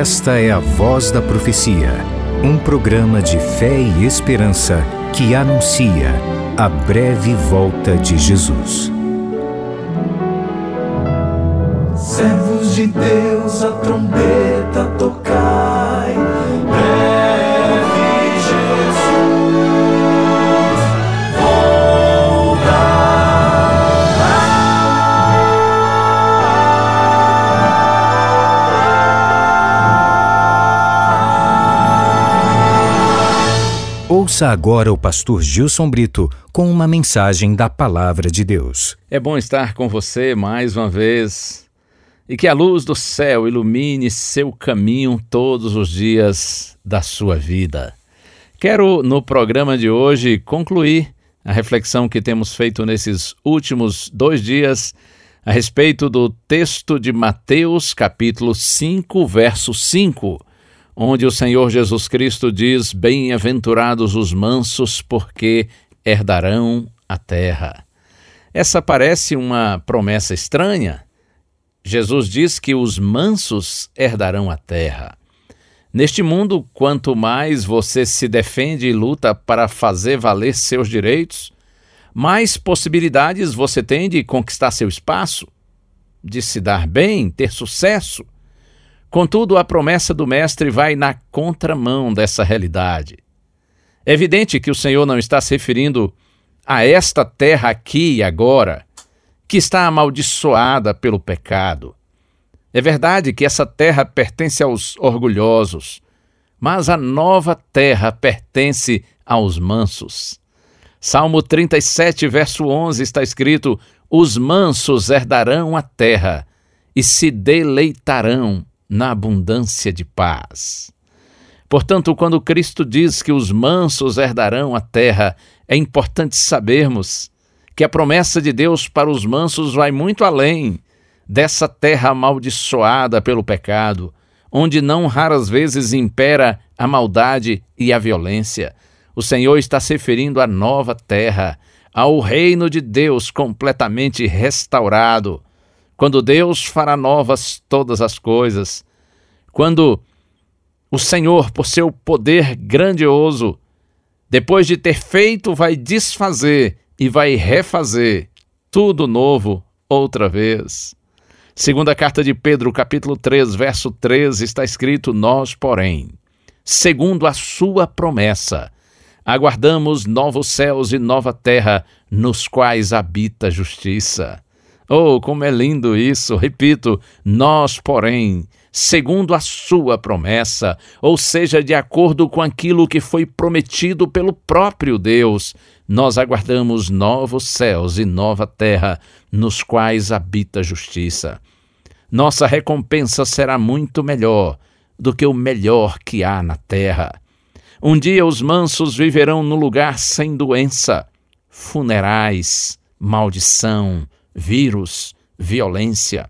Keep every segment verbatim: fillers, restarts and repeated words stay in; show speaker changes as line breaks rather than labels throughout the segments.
Esta é a Voz da Profecia, um programa de fé e esperança que anuncia a breve volta de Jesus.
Servos de Deus, a trombeta tocai, breve Jesus
Ouça agora o pastor Gilson Brito com uma mensagem da Palavra de Deus.
É bom estar com você mais uma vez e que a luz do céu ilumine seu caminho todos os dias da sua vida. Quero, no programa de hoje, concluir a reflexão que temos feito nesses últimos dois dias a respeito do texto de Mateus, capítulo cinco, verso cinco, onde o Senhor Jesus Cristo diz: bem-aventurados os mansos, porque herdarão a terra. Essa parece uma promessa estranha. Jesus diz que os mansos herdarão a terra. Neste mundo, quanto mais você se defende e luta para fazer valer seus direitos, mais possibilidades você tem de conquistar seu espaço, de se dar bem, ter sucesso. Contudo, a promessa do Mestre vai na contramão dessa realidade. É evidente que o Senhor não está se referindo a esta terra aqui e agora, que está amaldiçoada pelo pecado. É verdade que essa terra pertence aos orgulhosos, mas a nova terra pertence aos mansos. Salmo trinta e sete, verso onze, está escrito: os mansos herdarão a terra e se deleitarão na abundância de paz. Portanto, quando Cristo diz que os mansos herdarão a terra, é importante sabermos que a promessa de Deus para os mansos vai muito além dessa terra amaldiçoada pelo pecado, onde não raras vezes impera a maldade e a violência. O Senhor está se referindo à nova terra, ao reino de Deus completamente restaurado, quando Deus fará novas todas as coisas, quando o Senhor, por seu poder grandioso, depois de ter feito, vai desfazer e vai refazer tudo novo outra vez. Segunda carta de Pedro, capítulo três, verso treze, está escrito: nós, porém, segundo a sua promessa, aguardamos novos céus e nova terra, nos quais habita a justiça. Oh, como é lindo isso! Repito, nós, porém, segundo a sua promessa, ou seja, de acordo com aquilo que foi prometido pelo próprio Deus, nós aguardamos novos céus e nova terra, nos quais habita a justiça. Nossa recompensa será muito melhor do que o melhor que há na terra. Um dia os mansos viverão no lugar sem doença, funerais, maldição, vírus, violência.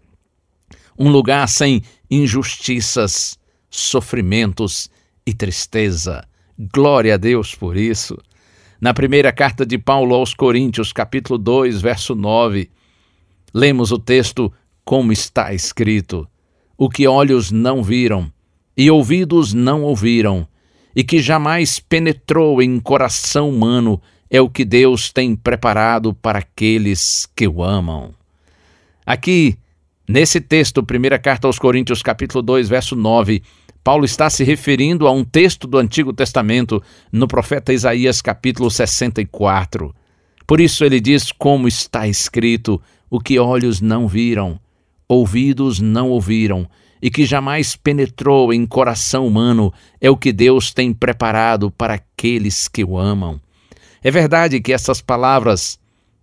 Um lugar sem injustiças, sofrimentos e tristeza. Glória a Deus por isso. Na primeira carta de Paulo aos Coríntios, capítulo dois, verso nove, lemos o texto como está escrito: o que olhos não viram e ouvidos não ouviram, e que jamais penetrou em coração humano, é o que Deus tem preparado para aqueles que o amam. Aqui, nesse texto, primeira carta aos Coríntios, capítulo dois, verso nove, Paulo está se referindo a um texto do Antigo Testamento, no profeta Isaías, capítulo sessenta e quatro. Por isso ele diz como está escrito: o que olhos não viram, ouvidos não ouviram, e que jamais penetrou em coração humano, é o que Deus tem preparado para aqueles que o amam. É verdade que essas palavras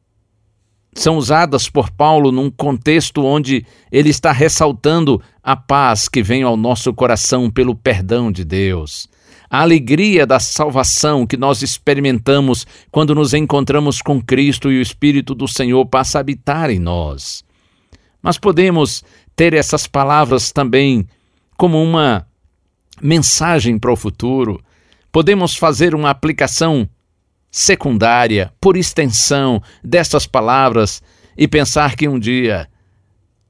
são usadas por Paulo num contexto onde ele está ressaltando a paz que vem ao nosso coração pelo perdão de Deus, a alegria da salvação que nós experimentamos quando nos encontramos com Cristo e o Espírito do Senhor passa a habitar em nós. Mas podemos ter essas palavras também como uma mensagem para o futuro. Podemos fazer uma aplicação secundária, por extensão, dessas palavras e pensar que um dia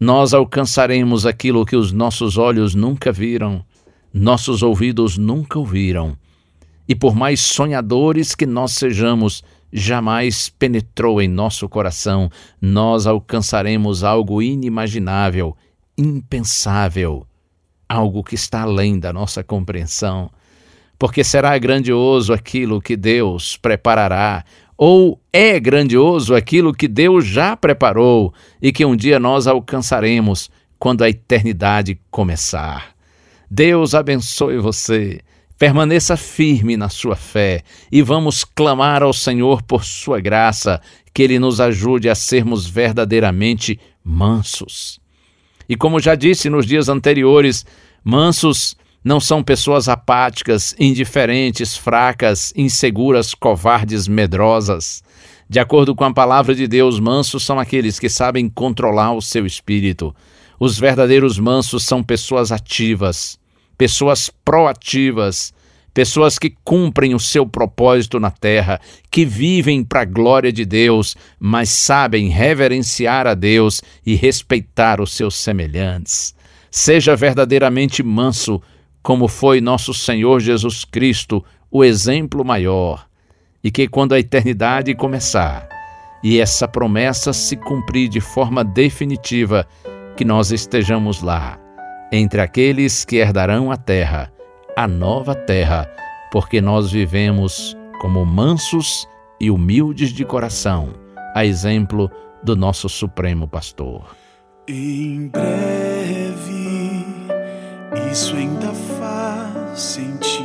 nós alcançaremos aquilo que os nossos olhos nunca viram, nossos ouvidos nunca ouviram. E por mais sonhadores que nós sejamos, jamais penetrou em nosso coração, nós alcançaremos algo inimaginável, impensável, algo que está além da nossa compreensão. Porque será grandioso aquilo que Deus preparará, ou é grandioso aquilo que Deus já preparou e que um dia nós alcançaremos quando a eternidade começar. Deus abençoe você. Permaneça firme na sua fé e vamos clamar ao Senhor por sua graça, que Ele nos ajude a sermos verdadeiramente mansos. E como já disse nos dias anteriores, mansos não são pessoas apáticas, indiferentes, fracas, inseguras, covardes, medrosas. De acordo com a palavra de Deus, mansos são aqueles que sabem controlar o seu espírito. Os verdadeiros mansos são pessoas ativas, pessoas proativas, pessoas que cumprem o seu propósito na terra, que vivem para a glória de Deus, mas sabem reverenciar a Deus e respeitar os seus semelhantes. Seja verdadeiramente manso, como foi nosso Senhor Jesus Cristo, o exemplo maior, e que quando a eternidade começar e essa promessa se cumprir de forma definitiva, que nós estejamos lá, entre aqueles que herdarão a terra, a nova terra, porque nós vivemos como mansos e humildes de coração, a exemplo do nosso Supremo Pastor.
Em breve, isso ainda faz sentido.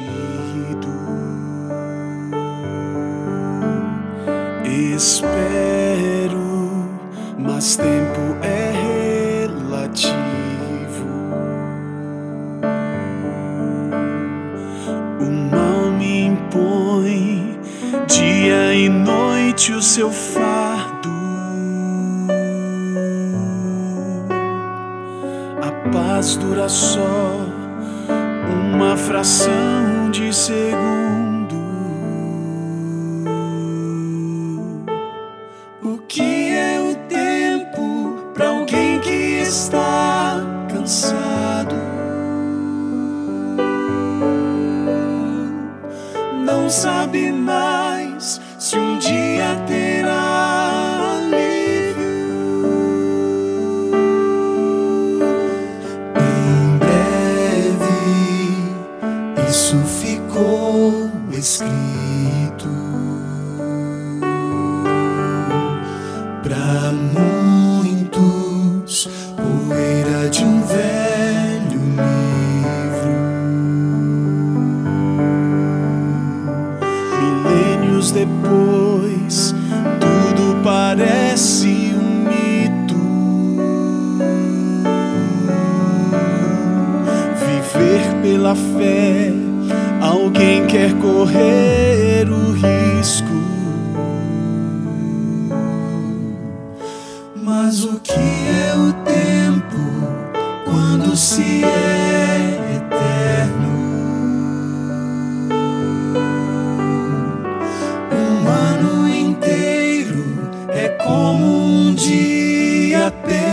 Espero, mas tempo é relativo. O mal me impõe dia e noite o seu fardo. A paz dura só uma fração de segundo. O que é o tempo para alguém que está cansado? Não sabe mais se um dia terá alívio. Em breve, isso ficou escrito. Para muitos, poeira de um velho livro. Milênios depois, tudo parece um mito. Viver pela fé, alguém quer correr o risco. Mas o que é o tempo quando se é eterno? Um ano inteiro é como um dia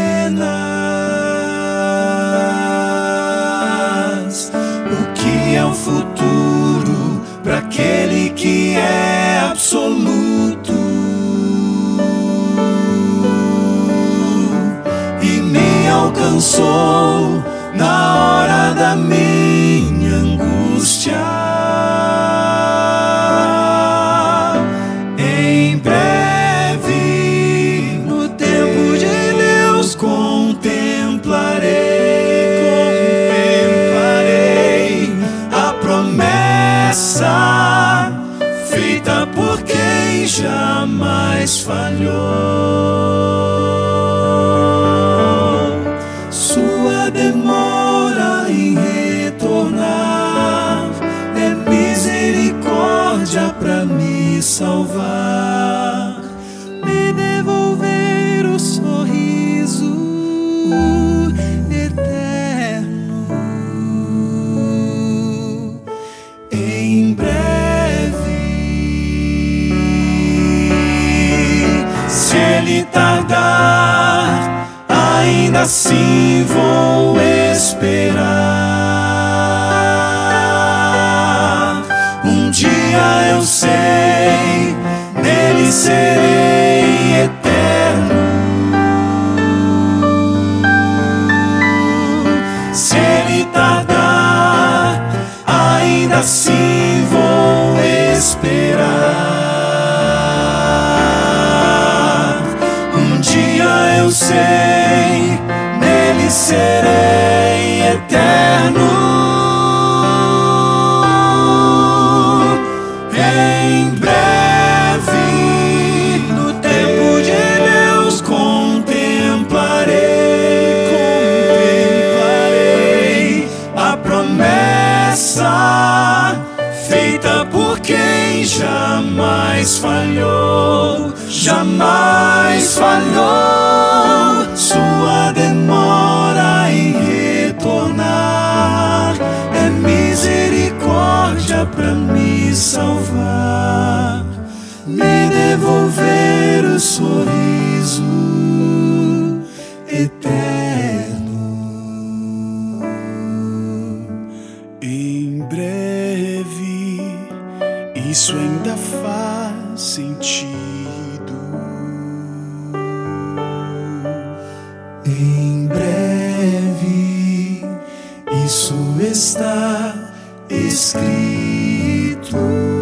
apenas. O que é o futuro para aquele que é absoluto? Alcançou na hora da minha angústia. Em breve, no tempo de Deus, contemplarei, contemplarei a promessa feita por quem jamais falhou. Demora em retornar, é misericórdia pra me salvar, me devolver o sorriso eterno. Em breve, se ele tardar, ainda assim vou esperar. Um dia eu sei, nele serei eterno. Se ele tardar, ainda assim vou esperar. Um dia eu sei, nele serei eterno. Em breve, no tempo de Deus, contemplarei, contemplarei a promessa feita por quem jamais falhou, jamais falhou. Sua demora em retornar é misericórdia pra me salvar, me devolver o sorriso eterno. Em breve, isso ainda faz sentido. Em breve, isso está escrito.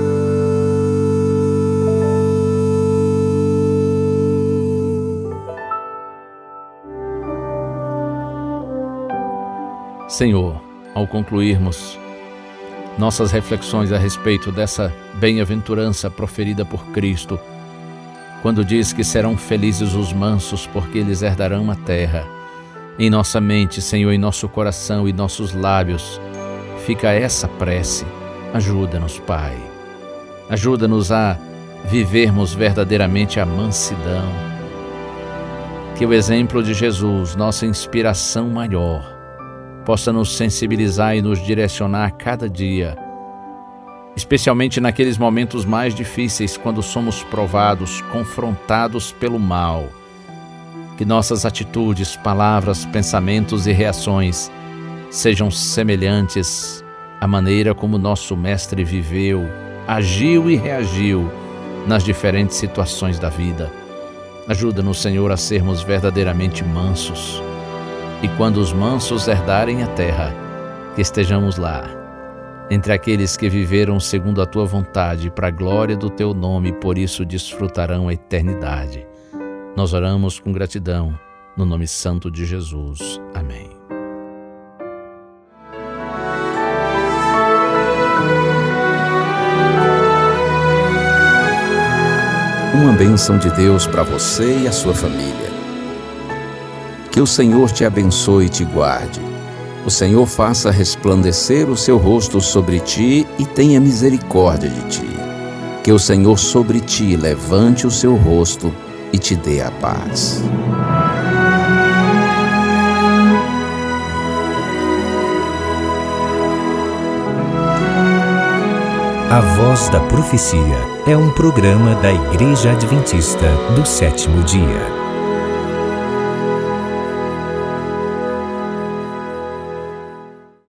Senhor, ao concluirmos nossas reflexões a respeito dessa bem-aventurança proferida por Cristo, quando diz que serão felizes os mansos, porque eles herdarão a terra, em nossa mente, Senhor, em nosso coração e nossos lábios, fica essa prece. Ajuda-nos, Pai. Ajuda-nos a vivermos verdadeiramente a mansidão. Que o exemplo de Jesus, nossa inspiração maior, possa nos sensibilizar e nos direcionar a cada dia, especialmente naqueles momentos mais difíceis, quando somos provados, confrontados pelo mal. Que nossas atitudes, palavras, pensamentos e reações sejam semelhantes à maneira como nosso Mestre viveu, agiu e reagiu nas diferentes situações da vida. Ajuda-nos, Senhor, a sermos verdadeiramente mansos. E quando os mansos herdarem a terra, que estejamos lá, entre aqueles que viveram segundo a Tua vontade, para a glória do Teu nome, e por isso desfrutarão a eternidade. Nós oramos com gratidão, no nome santo de Jesus. Amém.
Uma bênção de Deus para você e a sua família. Que o Senhor te abençoe e te guarde. O Senhor faça resplandecer o seu rosto sobre ti e tenha misericórdia de ti. Que o Senhor sobre ti levante o seu rosto e te dê a paz.
A Voz da Profecia é um programa da Igreja Adventista do Sétimo Dia.